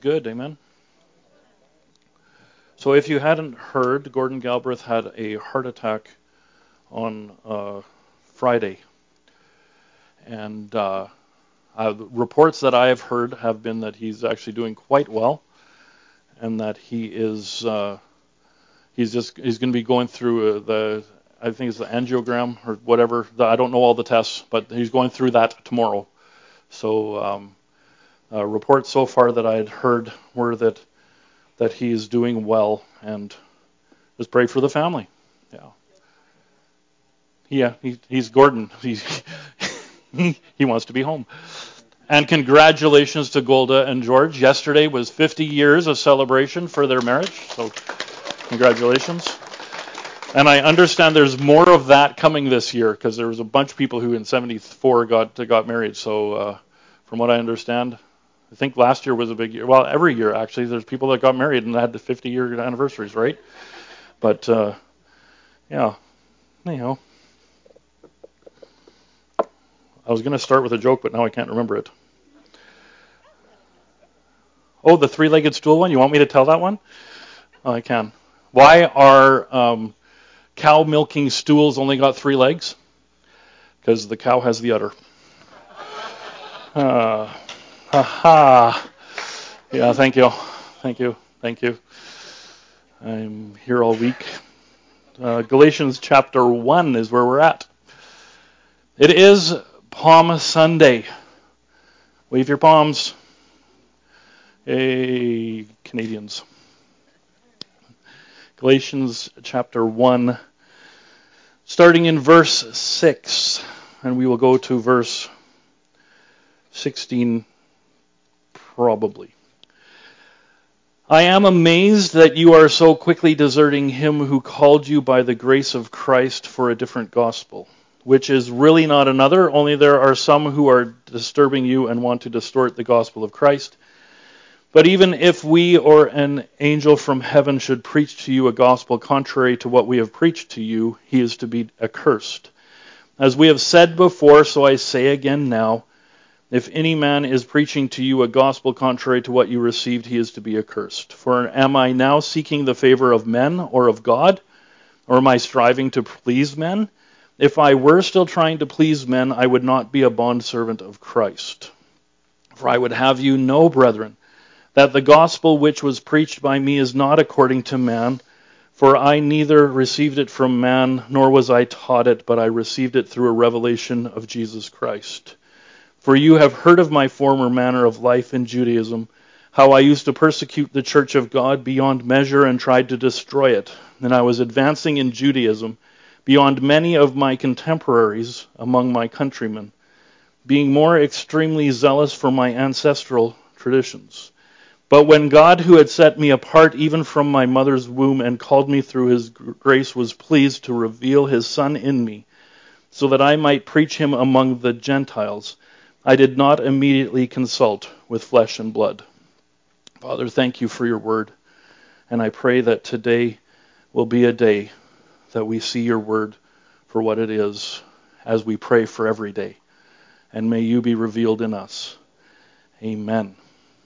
good, amen. So if you hadn't heard, Gordon Galbraith had a heart attack on Friday. And reports that I have heard have been that he's actually doing quite well, and that he's going to be going through I think it's the angiogram or whatever. I don't know all the tests, but he's going through that tomorrow. So reports so far that I had heard were that he is doing well, and just pray for the family. He's Gordon. He wants to be home. And congratulations to Golda and George. Yesterday was 50 years of celebration for their marriage, so congratulations. And I understand there's more of that coming this year, because there was a bunch of people who in 74 got married. So from what I understand, I think last year was a big year. Well, every year actually, there's people that got married and had the 50-year anniversaries, right? But anyhow, I was going to start with a joke, but now I can't remember it. Oh, the three-legged stool one? You want me to tell that one? Oh, I can. Why are cow milking stools only got 3 legs? Because the cow has the udder. Yeah, thank you. I'm here all week. Galatians chapter 1 is where we're at. It is Palm Sunday. Wave your palms. Hey, Canadians. Galatians chapter 1, starting in verse 6, and we will go to verse 16 probably. I am amazed that you are so quickly deserting him who called you by the grace of Christ for a different gospel, which is really not another, only there are some who are disturbing you and want to distort the gospel of Christ. But even if we or an angel from heaven should preach to you a gospel contrary to what we have preached to you, he is to be accursed. As we have said before, so I say again now, if any man is preaching to you a gospel contrary to what you received, he is to be accursed. For am I now seeking the favor of men or of God? Or am I striving to please men? If I were still trying to please men, I would not be a bondservant of Christ. For I would have you know, brethren, that the gospel which was preached by me is not according to man, for I neither received it from man, nor was I taught it, but I received it through a revelation of Jesus Christ. For you have heard of my former manner of life in Judaism, how I used to persecute the church of God beyond measure and tried to destroy it. And I was advancing in Judaism beyond many of my contemporaries among my countrymen, being more extremely zealous for my ancestral traditions. But when God, who had set me apart even from my mother's womb and called me through his grace, was pleased to reveal his Son in me, so that I might preach him among the Gentiles, I did not immediately consult with flesh and blood. Father, thank you for your word, and I pray that today will be a day that we see your word for what it is, as we pray for every day. And may you be revealed in us. Amen.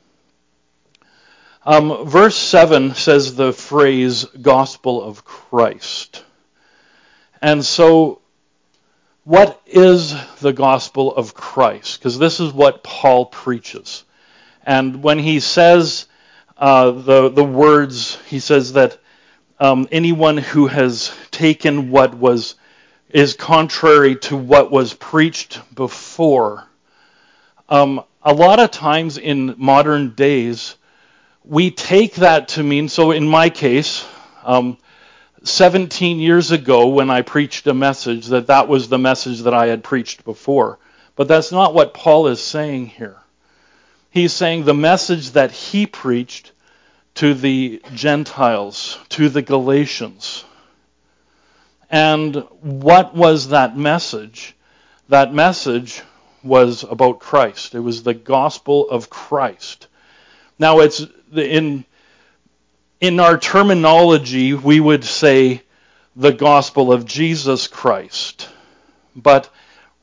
Verse 7 says the phrase gospel of Christ. And so, what is the gospel of Christ? Because this is what Paul preaches. And when he says the words, he says that anyone who has taken what is contrary to what was preached before. A lot of times in modern days, we take that to mean, so in my case, 17 years ago when I preached a message, that was the message that I had preached before. But that's not what Paul is saying here. He's saying the message that he preached to the Gentiles, to the Galatians. And what was that message? That message was about Christ. It was the gospel of Christ. Now, it's in our terminology, we would say the gospel of Jesus Christ. But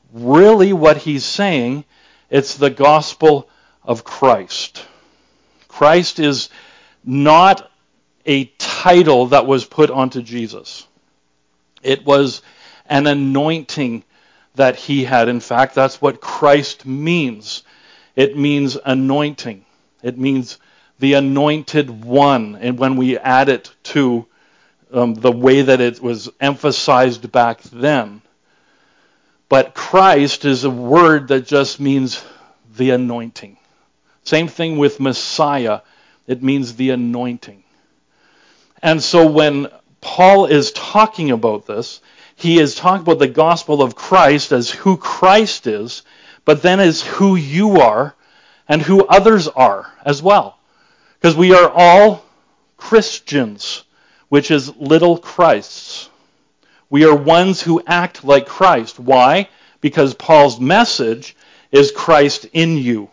really what he's saying, it's the gospel of Christ. Christ is not a title that was put onto Jesus. It was an anointing that he had. In fact, that's what Christ means. It means anointing. It means the anointed one. And when we add it to the way that it was emphasized back then. But Christ is a word that just means the anointing. Same thing with Messiah. It means the anointing. And so when Paul is talking about this, he is talking about the gospel of Christ as who Christ is, but then as who you are and who others are as well. Because we are all Christians, which is little Christs. We are ones who act like Christ. Why? Because Paul's message is Christ in you.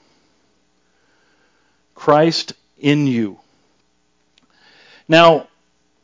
Christ in you. Now,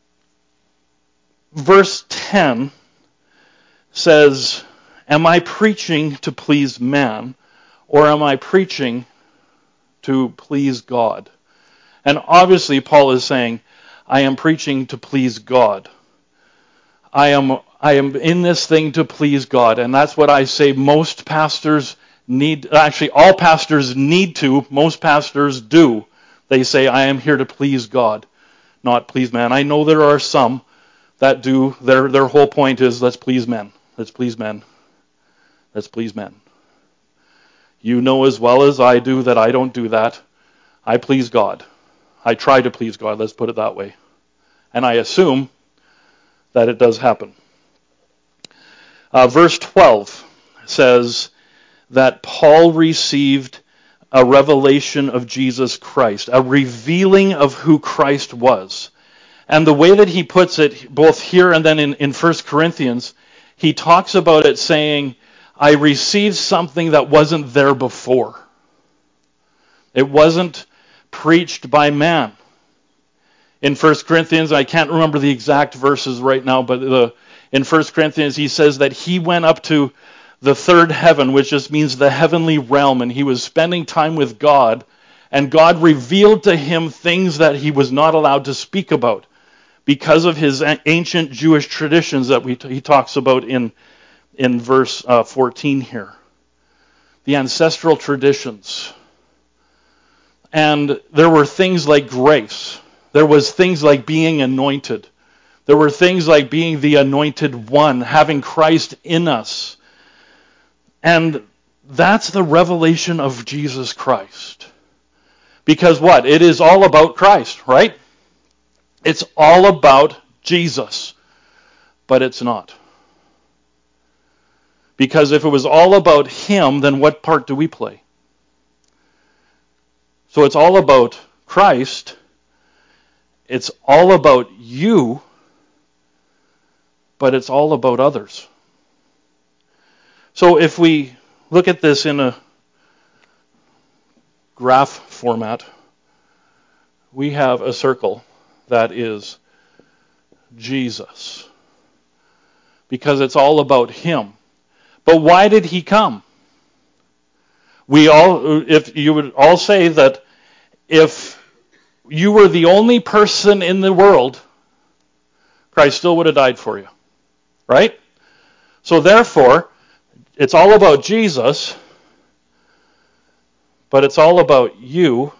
verse 10 says, am I preaching to please man, or am I preaching to please God? And obviously Paul is saying, I am preaching to please God. I am in this thing to please God. And that's what I say most pastors need, actually all pastors need to, most pastors do. They say, I am here to please God, not please man. I know there are some that do, their whole point is, let's please men. Let's please men. Let's please men. You know as well as I do that I don't do that. I please God. I try to please God, let's put it that way. And I assume that it does happen. Verse 12 says that Paul received a revelation of Jesus Christ, a revealing of who Christ was. And the way that he puts it, both here and then in 1 Corinthians, he talks about it saying, I received something that wasn't there before. It wasn't preached by man. In 1 Corinthians, I can't remember the exact verses right now, but in 1 Corinthians he says that he went up to the third heaven, which just means the heavenly realm, and he was spending time with God, and God revealed to him things that he was not allowed to speak about because of his ancient Jewish traditions that he talks about in verse 14 here. The ancestral traditions. And there were things like grace. There was things like being anointed. There were things like being the anointed one, having Christ in us. And that's the revelation of Jesus Christ. Because what? It is all about Christ, right? It's all about Jesus. But it's not. Because if it was all about him, then what part do we play? So it's all about Christ. It's all about you. But it's all about others. So if we look at this in a graph format, we have a circle that is Jesus. Because it's all about him. But why did he come? If you would all say that if you were the only person in the world, Christ still would have died for you. Right? So therefore, it's all about Jesus, but it's all about you.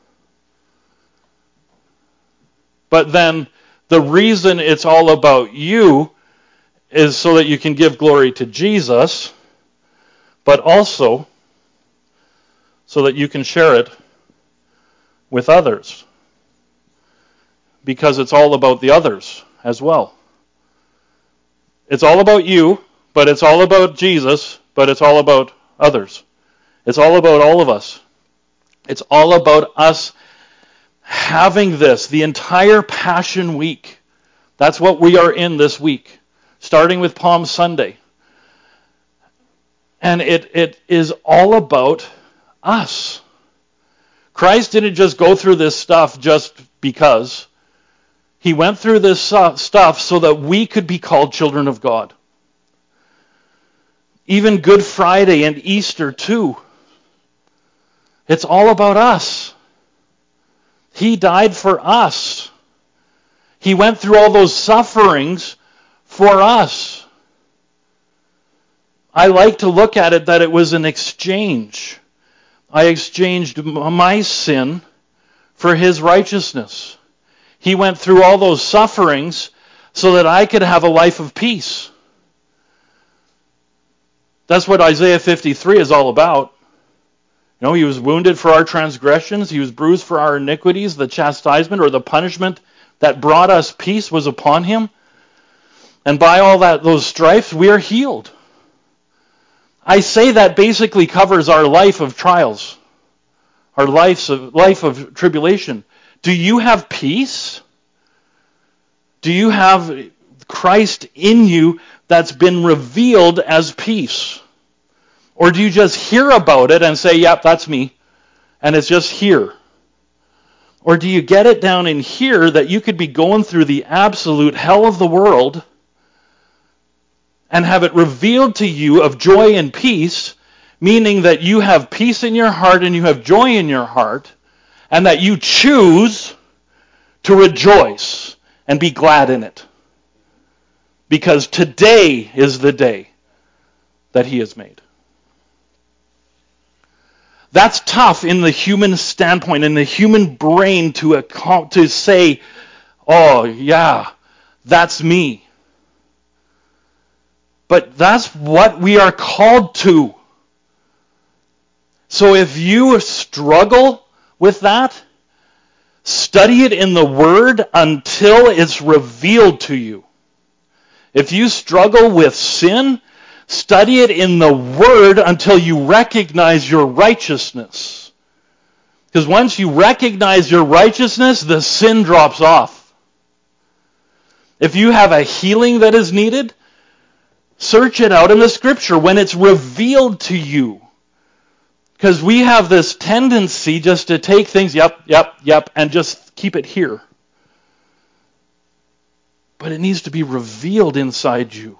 But then the reason it's all about you is so that you can give glory to Jesus, but also so that you can share it with others. Because it's all about the others as well. It's all about you, but it's all about Jesus, but it's all about others. It's all about all of us. It's all about us having this, the entire Passion Week. That's what we are in this week, starting with Palm Sunday. And it is all about us. Christ didn't just go through this stuff just because. He went through this stuff so that we could be called children of God. Even Good Friday and Easter too. It's all about us. He died for us. He went through all those sufferings for us. I like to look at it that it was an exchange. I exchanged my sin for his righteousness. He went through all those sufferings so that I could have a life of peace. That's what Isaiah 53 is all about. He was wounded for our transgressions. He was bruised for our iniquities. The chastisement or the punishment that brought us peace was upon him. And by all those stripes, we are healed. I say that basically covers our life of trials, our life of tribulation. Do you have peace? Do you have Christ in you that's been revealed as peace? Or do you just hear about it and say, yep, that's me, and it's just here? Or do you get it down in here that you could be going through the absolute hell of the world and have it revealed to you of joy and peace, meaning that you have peace in your heart and you have joy in your heart, and that you choose to rejoice and be glad in it? Because today is the day that he has made. That's tough in the human standpoint, in the human brain to say, oh yeah, that's me. But that's what we are called to. So if you struggle with that, study it in the Word until it's revealed to you. If you struggle with sin, study it in the Word until you recognize your righteousness. Because once you recognize your righteousness, the sin drops off. If you have a healing that is needed, search it out in the Scripture when it's revealed to you. Because we have this tendency just to take things, yep, and just keep it here. But it needs to be revealed inside you.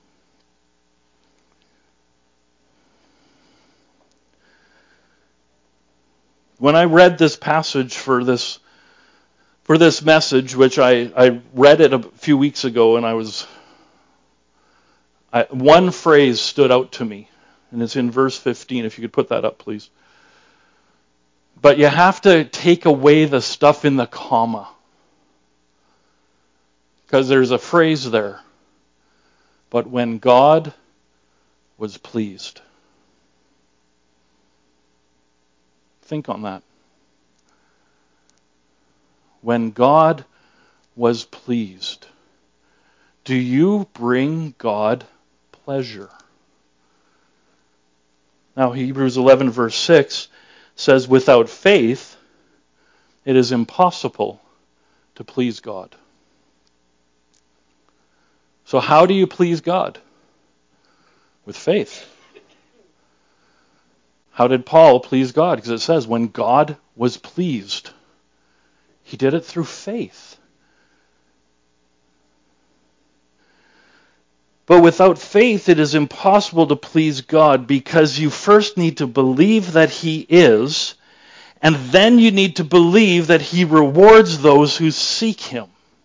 When I read this passage for this message, which I read it a few weeks ago, and one phrase stood out to me, and it's in verse 15. If you could put that up, please. But you have to take away the stuff in the comma, because there's a phrase there. But when God was pleased. Think on that. When God was pleased. Do you bring God pleasure? Now, Hebrews 11 verse 6 says, without faith, it is impossible to please God. So how do you please God? With faith. How did Paul please God? Because it says, when God was pleased, he did it through faith. But without faith, it is impossible to please God, because you first need to believe that he is, and then you need to believe that he rewards those who seek him.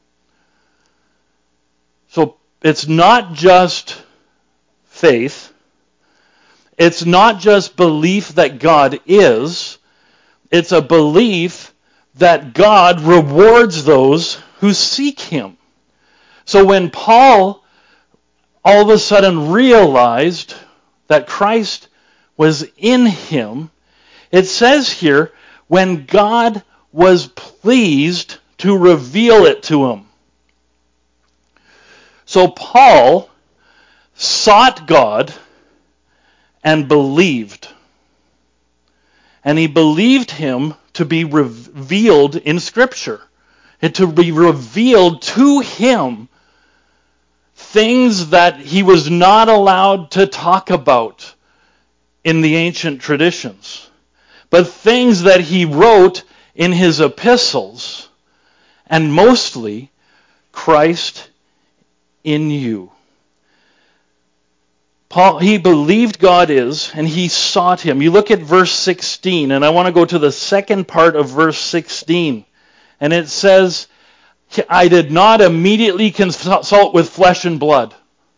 So it's not just faith. It's not just belief that God is. It's a belief that God rewards those who seek him. So when Paul all of a sudden realized that Christ was in him, it says here, when God was pleased to reveal it to him. So Paul sought God and believed. And he believed him to be revealed in Scripture. And to be revealed to him things that he was not allowed to talk about in the ancient traditions. But things that he wrote in his epistles. And mostly, Christ in you. Paul, he believed God is, and he sought him. You look at verse 16, and I want to go to the second part of verse 16. And it says, I did not immediately consult with flesh and blood.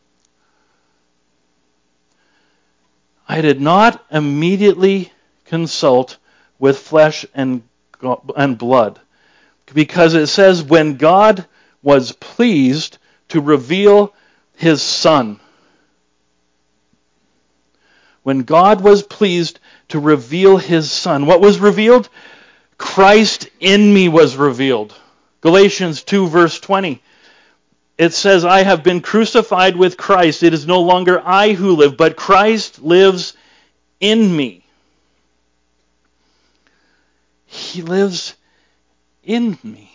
I did not immediately consult with flesh and blood. Because it says, when God was pleased to reveal his Son. When God was pleased to reveal his Son. What was revealed? Christ in me was revealed. Galatians 2 verse 20. It says, I have been crucified with Christ. It is no longer I who live, but Christ lives in me. He lives in me.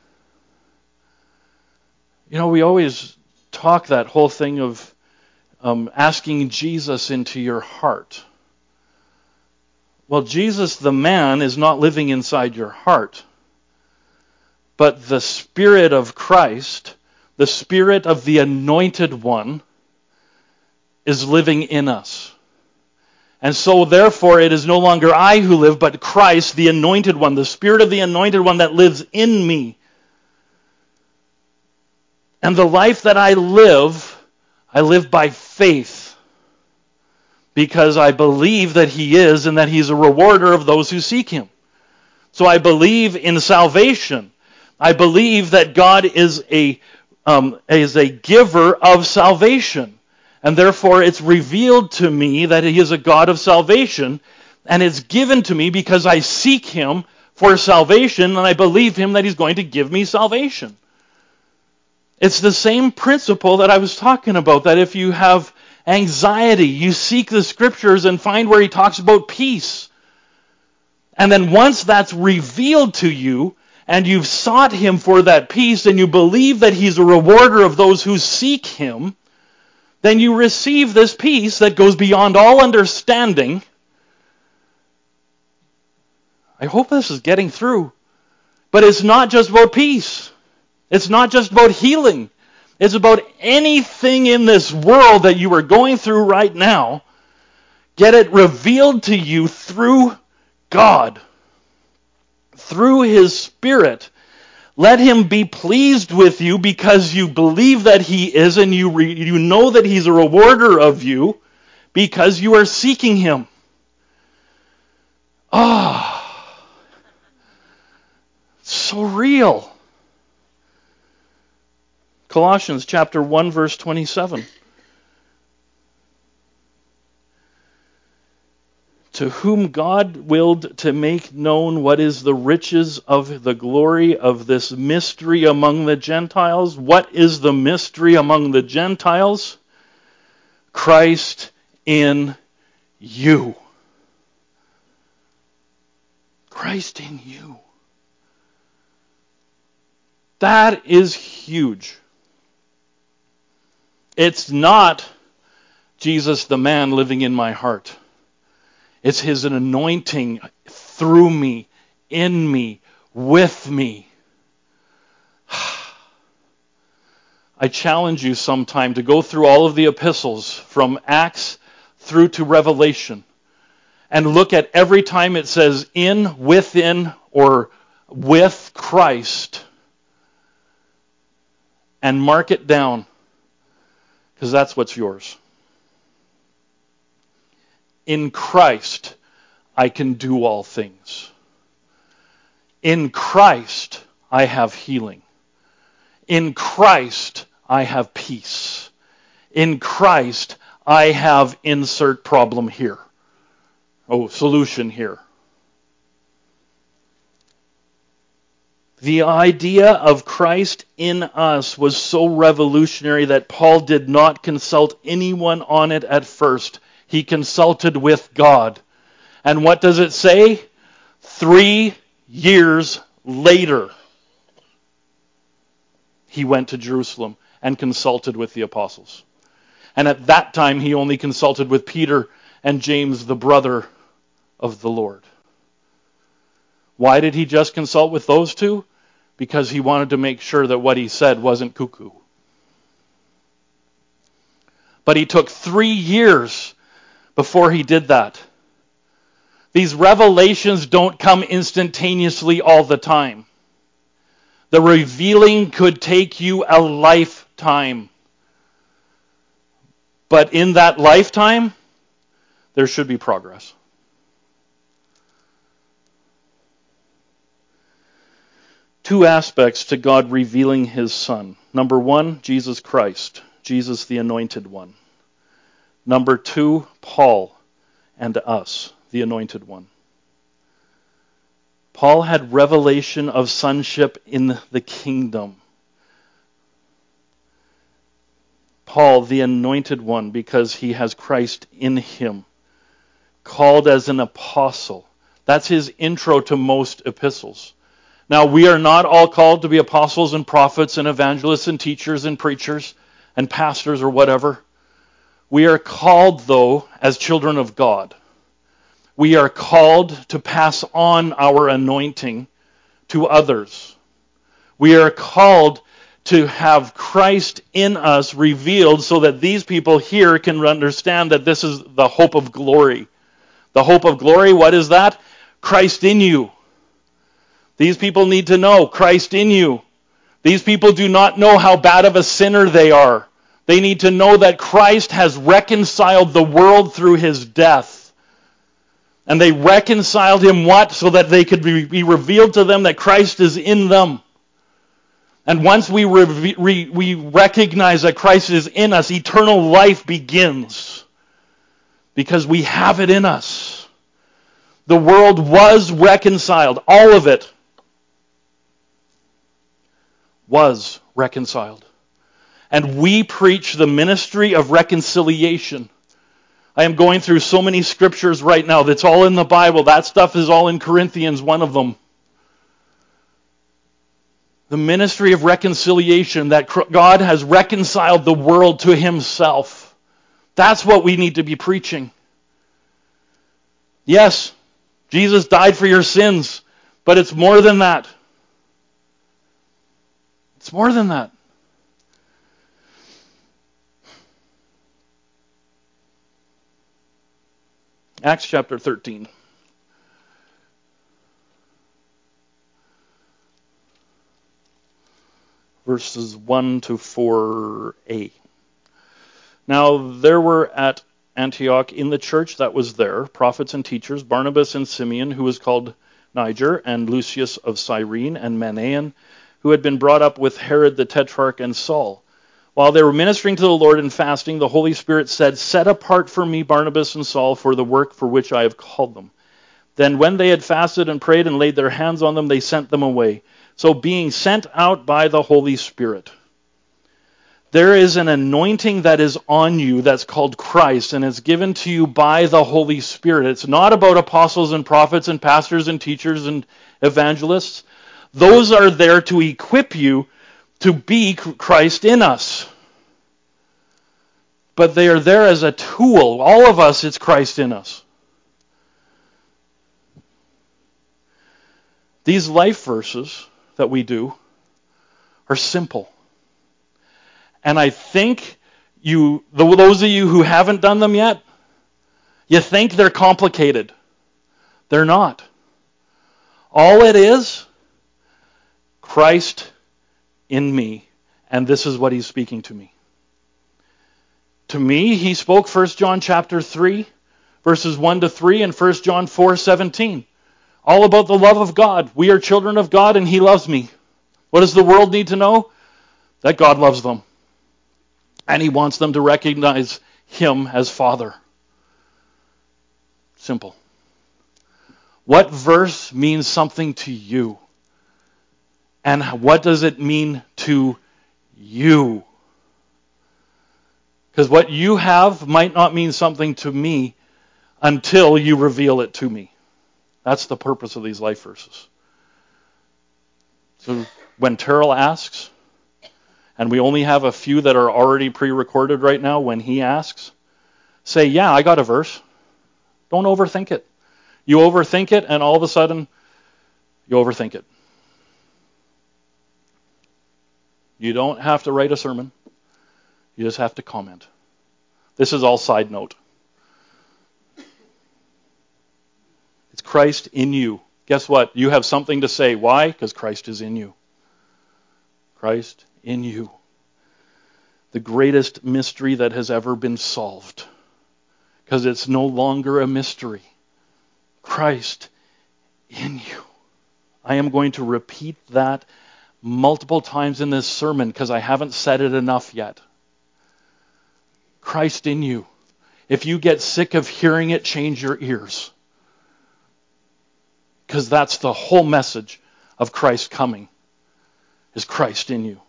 You know, we always talk that whole thing of asking Jesus into your heart. Well, Jesus the man is not living inside your heart. But the Spirit of Christ, the Spirit of the Anointed One, is living in us. And so therefore it is no longer I who live, but Christ, the Anointed One, the Spirit of the Anointed One that lives in me. And the life that I live by faith. Because I believe that He is and that He's a rewarder of those who seek Him. So I believe in salvation. I believe that God is a giver of salvation. And therefore it's revealed to me that He is a God of salvation. And it's given to me because I seek Him for salvation and I believe Him that He's going to give me salvation. It's the same principle that I was talking about, that if you have anxiety, you seek the Scriptures and find where He talks about peace. And then once that's revealed to you, and you've sought Him for that peace, and you believe that He's a rewarder of those who seek Him, then you receive this peace that goes beyond all understanding. I hope this is getting through. But it's not just about peace. It's not just about healing. It's about anything in this world that you are going through right now. Get it revealed to you through God. Through His Spirit. Let Him be pleased with you because you believe that He is, and you know that He's a rewarder of you because you are seeking Him. So real. Colossians chapter 1 verse 27. To whom God willed to make known what is the riches of the glory of this mystery among the Gentiles. What is the mystery among the Gentiles? Christ in you. Christ in you. That is huge. It's not Jesus the man living in my heart. It's His anointing through me, in me, with me. I challenge you sometime to go through all of the epistles from Acts through to Revelation and look at every time it says in, within, or with Christ and mark it down. Because that's what's yours. In Christ, I can do all things. In Christ, I have healing. In Christ, I have peace. In Christ, I have insert problem here. Solution here. The idea of Christ in us was so revolutionary that Paul did not consult anyone on it at first. He consulted with God. And what does it say? 3 years later, he went to Jerusalem and consulted with the apostles. And at that time, he only consulted with Peter and James, the brother of the Lord. Why did he just consult with those two? Because he wanted to make sure that what he said wasn't cuckoo. But he took 3 years before he did that. These revelations don't come instantaneously all the time. The revealing could take you a lifetime. But in that lifetime, there should be progress. Two aspects to God revealing his Son. Number one, Jesus Christ, Jesus the Anointed One. Number two, Paul and us, the Anointed One. Paul had revelation of sonship in the kingdom. Paul, the Anointed One, because he has Christ in him. Called as an apostle. That's his intro to most epistles. Now, we are not all called to be apostles and prophets and evangelists and teachers and preachers and pastors or whatever. We are called, though, as children of God. We are called to pass on our anointing to others. We are called to have Christ in us revealed so that these people here can understand that this is the hope of glory. The hope of glory, what is that? Christ in you. These people need to know Christ in you. These people do not know how bad of a sinner they are. They need to know that Christ has reconciled the world through his death. And they reconciled him what? So that they could be revealed to them that Christ is in them. And once we recognize that Christ is in us, eternal life begins. Because we have it in us. The world was reconciled. All of it was reconciled. And we preach the ministry of reconciliation. I am going through so many scriptures right now that's all in the Bible. That stuff is all in Corinthians, one of them. The ministry of reconciliation, that God has reconciled the world to himself. That's what we need to be preaching. Yes, Jesus died for your sins, but it's more than that. It's more than that. Acts chapter 13. Verses 1 to 4a. Now there were at Antioch in the church that was there prophets and teachers, Barnabas and Simeon, who was called Niger, and Lucius of Cyrene, and Manaen, who had been brought up with Herod the Tetrarch and Saul. While they were ministering to the Lord and fasting, the Holy Spirit said, "Set apart for me Barnabas and Saul for the work for which I have called them." Then when they had fasted and prayed and laid their hands on them, they sent them away. So being sent out by the Holy Spirit. There is an anointing that is on you that's called Christ, and it's given to you by the Holy Spirit. It's not about apostles and prophets and pastors and teachers and evangelists. Those are there to equip you to be Christ in us. But they are there as a tool. All of us, it's Christ in us. These life verses that we do are simple. And I think those of you who haven't done them yet, you think they're complicated. They're not. All it is, Christ in me, and this is what he's speaking to me. To me, he spoke 1 John chapter 3, verses 1 to 3, and 1 John 4:17. All about the love of God. We are children of God, and he loves me. What does the world need to know? That God loves them. And he wants them to recognize him as Father. Simple. What verse means something to you? And what does it mean to you? Because what you have might not mean something to me until you reveal it to me. That's the purpose of these life verses. So when Terrell asks, and we only have a few that are already pre-recorded right now, when he asks, say, yeah, I got a verse. Don't overthink it. You overthink it, and all of a sudden, you overthink it. You don't have to write a sermon. You just have to comment. This is all side note. It's Christ in you. Guess what? You have something to say. Why? Because Christ is in you. Christ in you. The greatest mystery that has ever been solved. Because it's no longer a mystery. Christ in you. I am going to repeat that multiple times in this sermon because I haven't said it enough yet. Christ in you. If you get sick of hearing it, change your ears. Because that's the whole message of Christ coming, is Christ in you.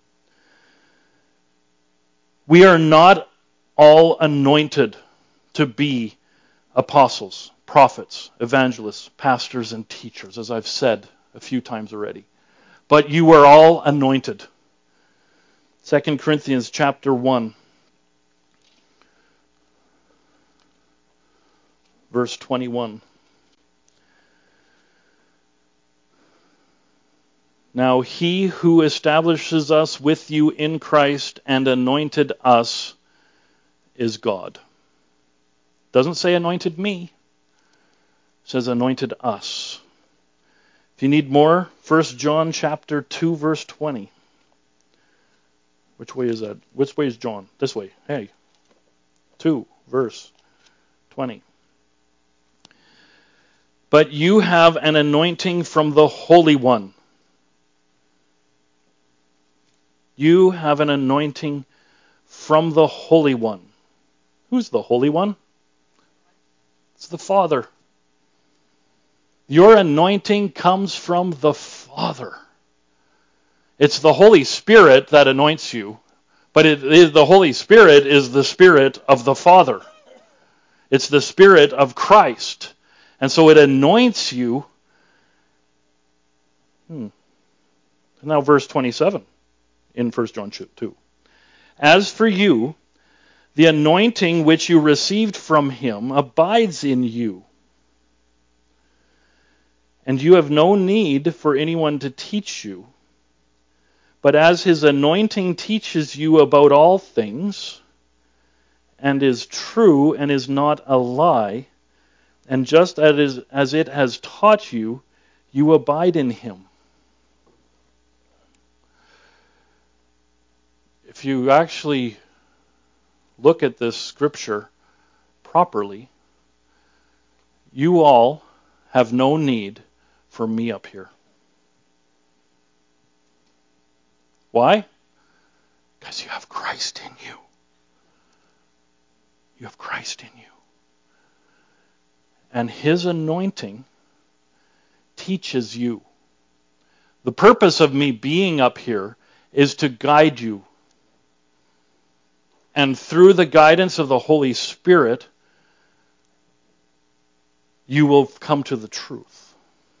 We are not all anointed to be apostles, prophets, evangelists, pastors, and teachers, as I've said a few times already. But you are all anointed. 2 Corinthians chapter 1, verse 21. Now he who establishes us with you in Christ and anointed us is God. Doesn't say anointed me. It says anointed us. If you need more, 1 John chapter 2, verse 20. Which way is that? Which way is John? This way. Hey. 2, verse 20. But you have an anointing from the Holy One. You have an anointing from the Holy One. Who's the Holy One? It's the Father. Your anointing comes from the Father. It's the Holy Spirit that anoints you, but the Holy Spirit is the Spirit of the Father. It's the Spirit of Christ. And so it anoints you. Now verse 27 in 1 John 2. As for you, the anointing which you received from him abides in you. And you have no need for anyone to teach you. But as his anointing teaches you about all things, and is true and is not a lie, and just as it has taught you, you abide in him. If you actually look at this scripture properly, you all have no need for me up here. Why? Because you have Christ in you. You have Christ in you. And his anointing teaches you. The purpose of me being up here is to guide you. And through the guidance of the Holy Spirit, you will come to the truth.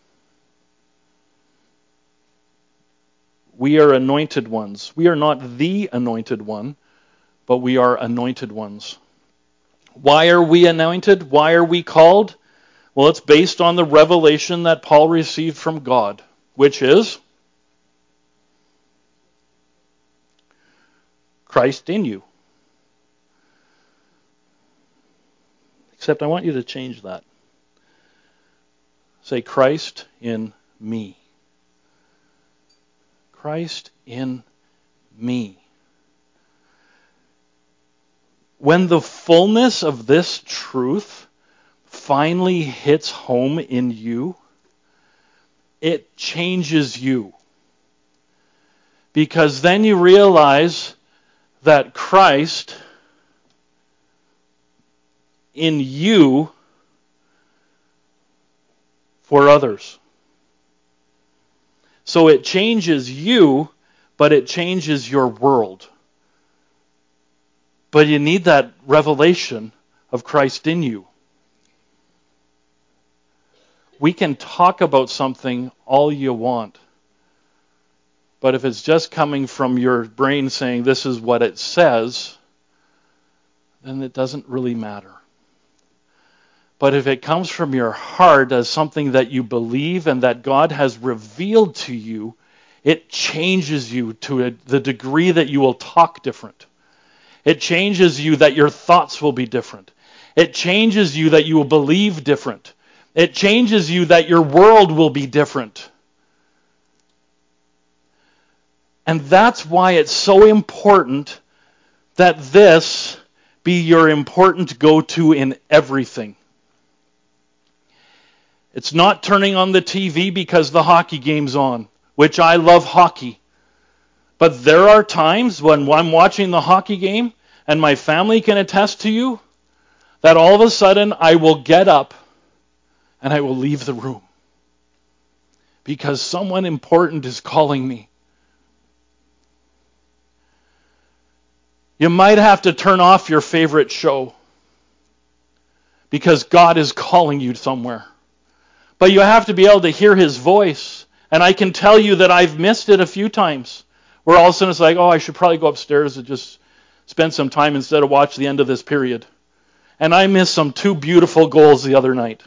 We are anointed ones. We are not the anointed one, but we are anointed ones. Why are we anointed? Why are we called? Well, it's based on the revelation that Paul received from God, which is Christ in you. Except I want you to change that. Say, Christ in me. Christ in me. When the fullness of this truth finally hits home in you, it changes you. Because then you realize that Christ in you for others. So it changes you, but it changes your world. But you need that revelation of Christ in you. We can talk about something all you want, but if it's just coming from your brain saying this is what it says, then it doesn't really matter. But if it comes from your heart as something that you believe and that God has revealed to you, it changes you to the degree that you will talk different. It changes you that your thoughts will be different. It changes you that you will believe different. It changes you that your world will be different. And that's why it's so important that this be your important go-to in everything. It's not turning on the TV because the hockey game's on, which I love hockey. But there are times when I'm watching the hockey game, and my family can attest to you, that all of a sudden I will get up and I will leave the room. Because someone important is calling me. You might have to turn off your favorite show because God is calling you somewhere. But you have to be able to hear His voice. And I can tell you that I've missed it a few times. Where all of a sudden it's like, oh, I should probably go upstairs and just spend some time instead of watch the end of this period. And I missed some 2 beautiful goals the other night.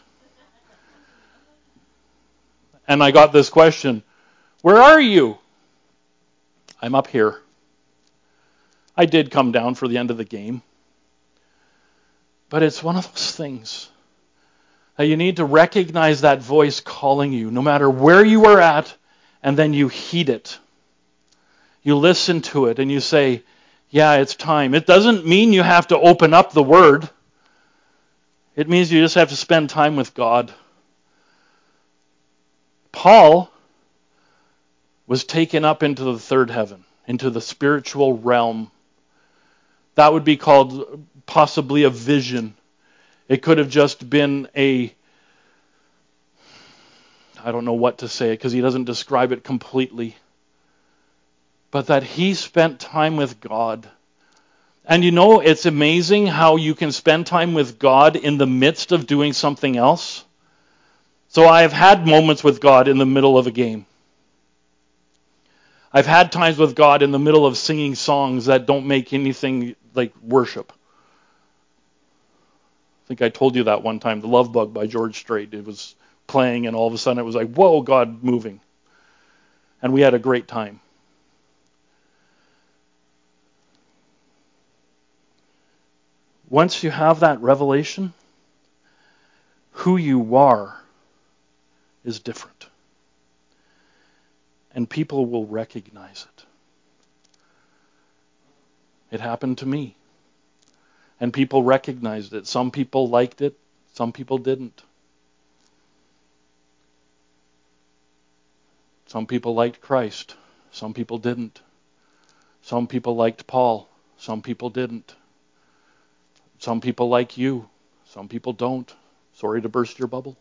And I got this question, where are you? I'm up here. I did come down for the end of the game. But it's one of those things that you need to recognize that voice calling you, no matter where you are at, and then you heed it. You listen to it and you say, yeah, it's time. It doesn't mean you have to open up the Word. It means you just have to spend time with God. Paul was taken up into the third heaven, into the spiritual realm. That would be called possibly a vision. It could have just been I don't know what to say because he doesn't describe it completely. But that he spent time with God. And you know, it's amazing how you can spend time with God in the midst of doing something else. So I've had moments with God in the middle of a game. I've had times with God in the middle of singing songs that don't make anything like worship. I think I told you that one time, The Love Bug by George Strait. It was playing and all of a sudden it was like, whoa, God moving. And we had a great time. Once you have that revelation, who you are is different. And people will recognize it. It happened to me. And people recognized it. Some people liked it. Some people didn't. Some people liked Christ. Some people didn't. Some people liked Paul. Some people didn't. Some people like you. Some people don't. Sorry to burst your bubble.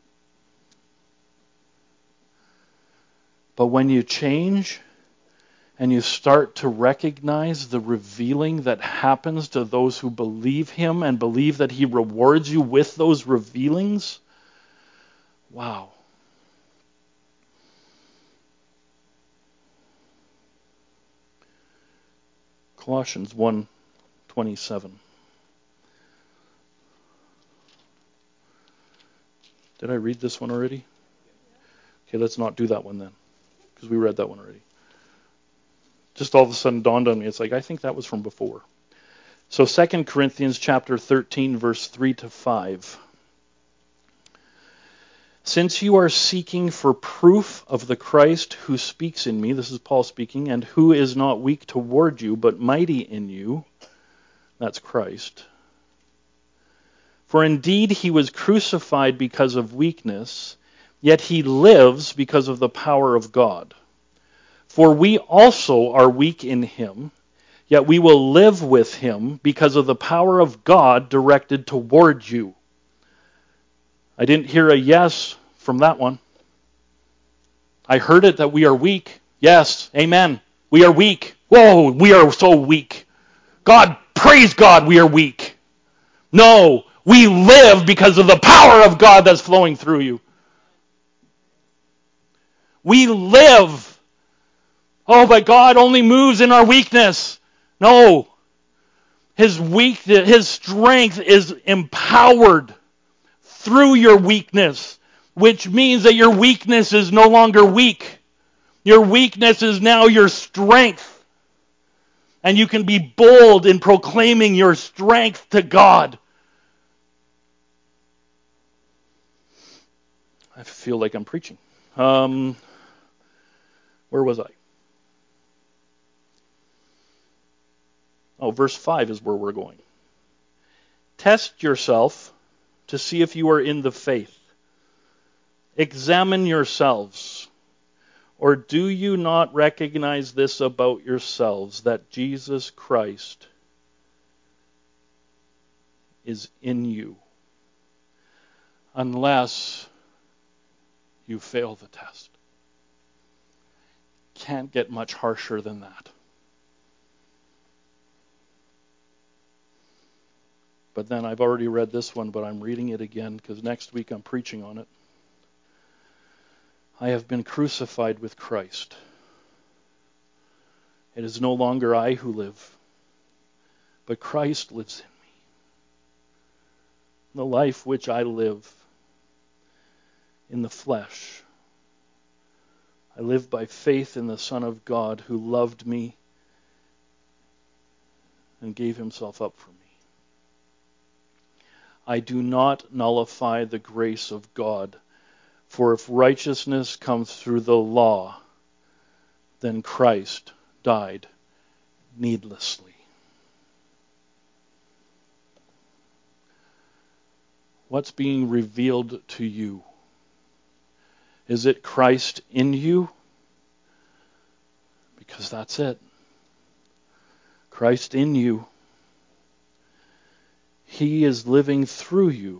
But when you change and you start to recognize the revealing that happens to those who believe Him and believe that He rewards you with those revealings, wow. Colossians 1:27. Did I read this one already? Okay, let's not do that one then, because we read that one already. Just all of a sudden dawned on me, it's like, I think that was from before. So 2 Corinthians chapter 13, verse 3 to 5. Since you are seeking for proof of the Christ who speaks in me, this is Paul speaking, and who is not weak toward you, but mighty in you, that's Christ. For indeed he was crucified because of weakness, yet he lives because of the power of God. For we also are weak in him, yet we will live with him because of the power of God directed toward you. I didn't hear a yes from that one. I heard it that we are weak. Yes, amen. We are weak. Whoa, we are so weak. God, praise God, we are weak. No, we live because of the power of God that's flowing through you. We live. Oh, but God only moves in our weakness. No. His strength is empowered through your weakness, which means that your weakness is no longer weak. Your weakness is now your strength. And you can be bold in proclaiming your strength to God. I feel like I'm preaching. Where was I? Oh, verse 5 is where we're going. Test yourself to see if you are in the faith. Examine yourselves. Or do you not recognize this about yourselves, that Jesus Christ is in you, unless you fail the test? Can't get much harsher than that. But then I've already read this one, but I'm reading it again because next week I'm preaching on it. I have been crucified with Christ. It is no longer I who live, but Christ lives in me. The life which I live in the flesh, I live by faith in the Son of God who loved me and gave himself up for me. I do not nullify the grace of God, for if righteousness comes through the law, then Christ died needlessly. What's being revealed to you? Is it Christ in you? Because that's it. Christ in you. He is living through you.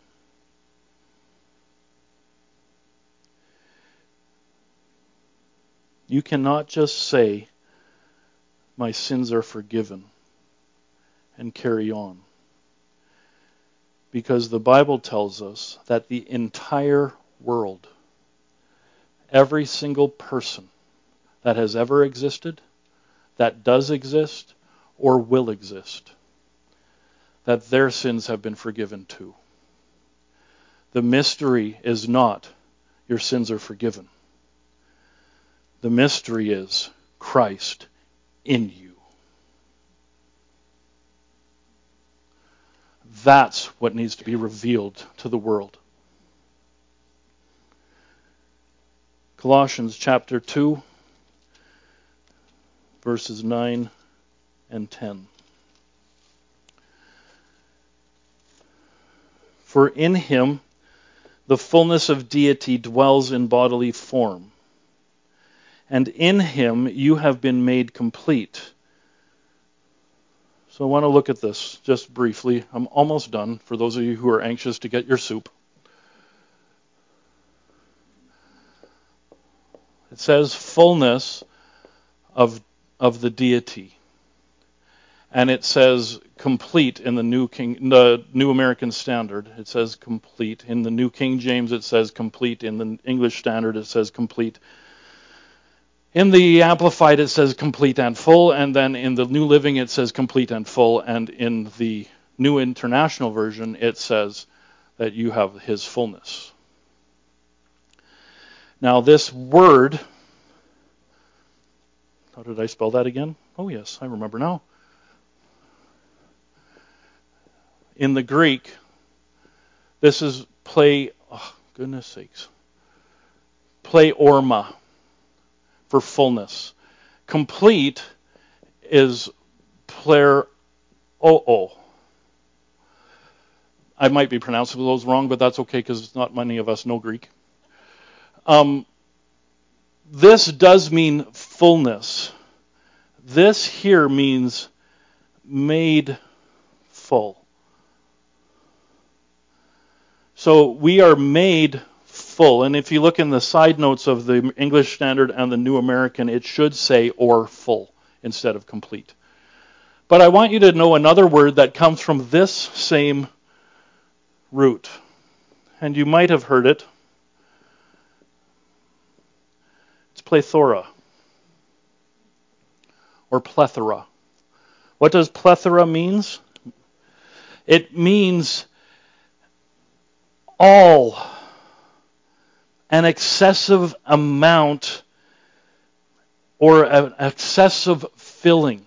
You cannot just say, my sins are forgiven, and carry on. Because the Bible tells us that the entire world, every single person that has ever existed, that does exist, or will exist, that their sins have been forgiven too. The mystery is not your sins are forgiven. The mystery is Christ in you. That's what needs to be revealed to the world. Colossians chapter 2, verses 9 and 10. For in him the fullness of deity dwells in bodily form, and in him you have been made complete. So I want to look at this just briefly. I'm almost done, for those of you who are anxious to get your soup. It says fullness of the deity. And it says complete in the New American Standard. It says complete. In the New King James it says complete. In the English Standard it says complete. In the Amplified it says complete and full. And then in the New Living it says complete and full. And in the New International Version it says that you have his fullness. Now this word, how did I spell that again? Oh yes, I remember now. In the Greek, this is goodness sakes, pleorma, for fullness. Complete is pleroo. I might be pronouncing those wrong, but that's okay because not many of us know Greek. This does mean fullness. This here means made full. So we are made full. And if you look in the side notes of the English Standard and the New American, it should say or full instead of complete. But I want you to know another word that comes from this same root. And you might have heard it. It's plethora or plethora. What does plethora means? It means all, an excessive amount or an excessive filling.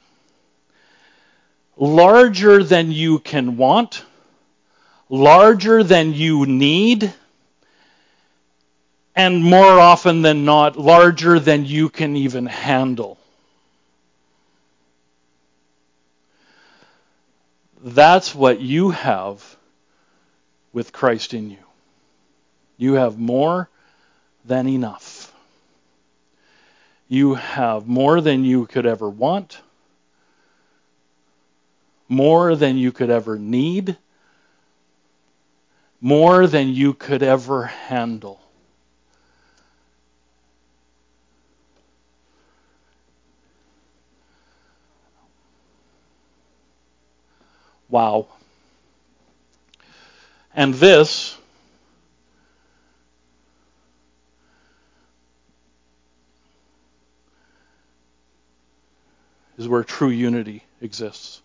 Larger than you can want, larger than you need, and more often than not, larger than you can even handle. That's what you have with Christ in you. You have more than enough. You have more than you could ever want, more than you could ever need, more than you could ever handle. Wow. And this is where true unity exists.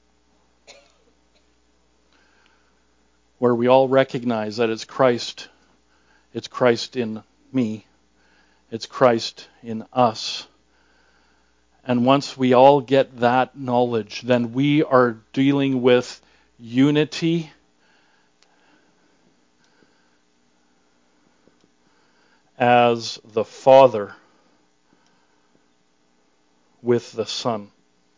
Where we all recognize that it's Christ in me, it's Christ in us. And once we all get that knowledge, then we are dealing with unity as the Father with the Son.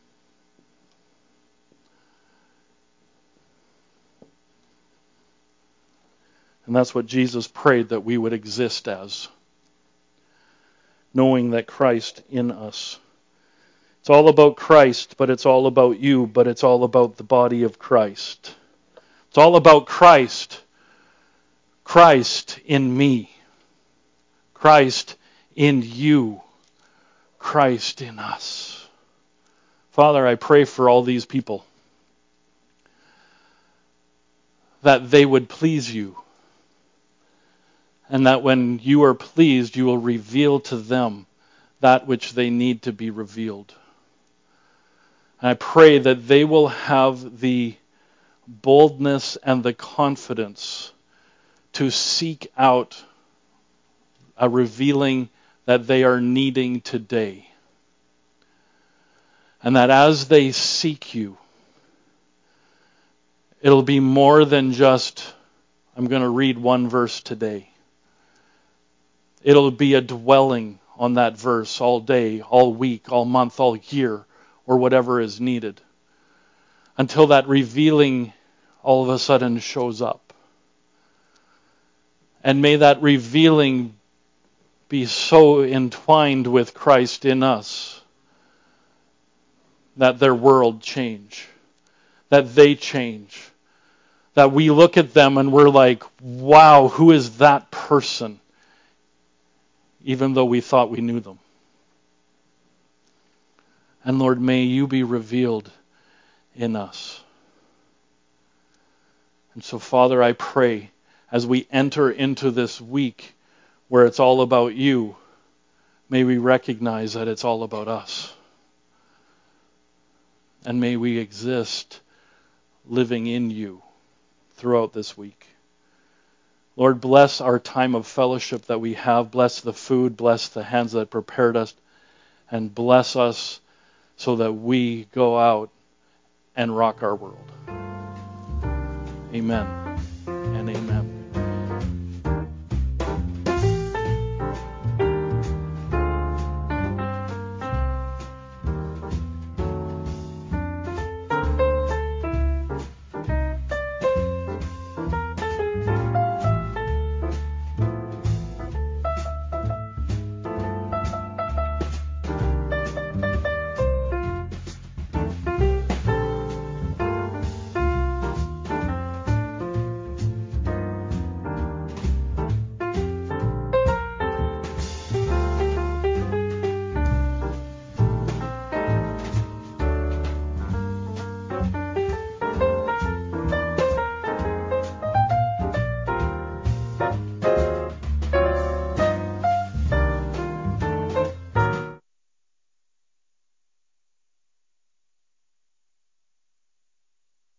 And that's what Jesus prayed that we would exist as, knowing that Christ in us. It's all about Christ, but it's all about you, but it's all about the body of Christ. It's all about Christ. Christ in me. Christ in you. Christ in us. Father, I pray for all these people that they would please you, and that when you are pleased, you will reveal to them that which they need to be revealed. And I pray that they will have the boldness and the confidence to seek out a revealing that they are needing today. And that as they seek you, it'll be more than just, I'm going to read one verse today. It'll be a dwelling on that verse all day, all week, all month, all year, or whatever is needed, until that revealing all of a sudden shows up. And may that revealing be so entwined with Christ in us that their world change, that they change, that we look at them and we're like, wow, who is that person? Even though we thought we knew them. And Lord, may you be revealed in us. And so, Father, I pray as we enter into this week where it's all about you, may we recognize that it's all about us. And may we exist living in you throughout this week. Lord, bless our time of fellowship that we have. Bless the food. Bless the hands that prepared us. And bless us so that we go out and rock our world. Amen and amen.